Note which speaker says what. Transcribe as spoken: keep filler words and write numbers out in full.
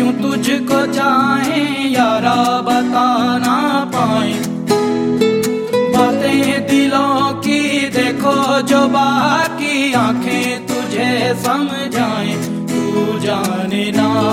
Speaker 1: क्यों तुझको चाहें यारा बता ना पाए। बातें दिलों की देखो जो बाकी आंखें तुझे समझाएं, तू जाने ना